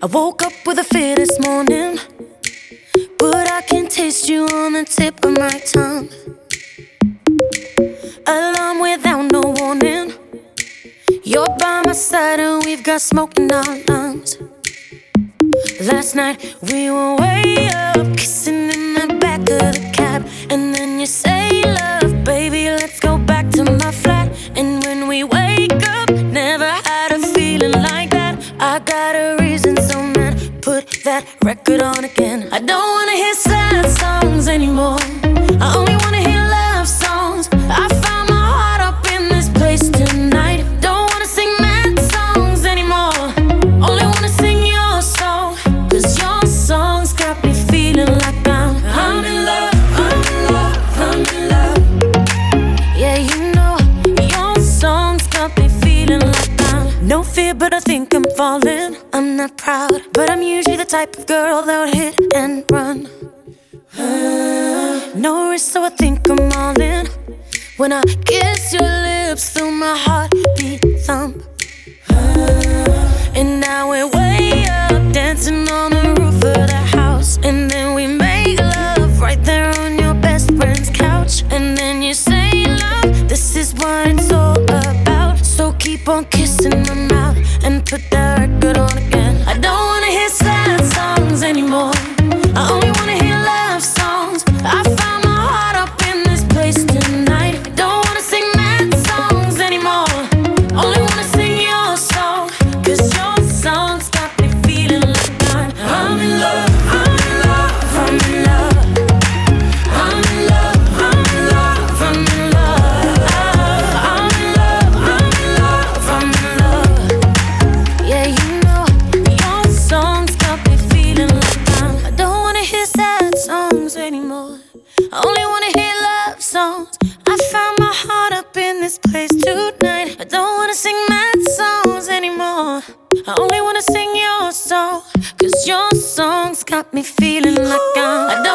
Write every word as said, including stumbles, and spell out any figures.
I woke up with a fear this morning, but I can taste you on the tip of my tongue. Alarm without no warning. You're by my side and we've got smoke in our lungs. Last night we were way up, kissing in the back of the cab. And then you say, love, baby, let's go back to my flat. And when we wake up, never had a feeling like that. I got a reason, so man, put that record on again. I don't wanna hear sad songs anymore, I only wanna hear love songs. I found my heart up in this place tonight. Don't wanna sing mad songs anymore, only wanna sing your song. Cause your songs got me feeling like I'm I'm in love, I'm in love, I'm in love. Yeah, you know, your songs got me feeling like I'm no fear, but I think I'm falling. I'm not proud, but I'm usually the type of girl that would hit and run. No risk, so I think I'm all in. When I kiss your lips, feel my heartbeat thump. And now we're way up, dancing on the roof of the house. And then we make love right there on your best friend's couch. And then you say, love, this is what it's all about. So keep on kissing my mouth and put that record on again. I don't wanna hear sad songs anymore, I only wanna hear love songs. I found my heart up in this place tonight. I don't wanna sing mad songs anymore, only wanna sing your song. Cause your songs got me feeling like I'm I'm in love, I'm in love, I'm in love. I'm in love, I'm in love, I'm in love. I'm in love, I'm in love, I'm in love. Yeah, you know, your songs got me feeling like I'm I don't wanna hear sad songs anymore, I only wanna hear love songs. I found my heart up in this place tonight. I don't wanna sing mad songs anymore, I only wanna sing your song. Cause your songs got me feeling like I'm I don't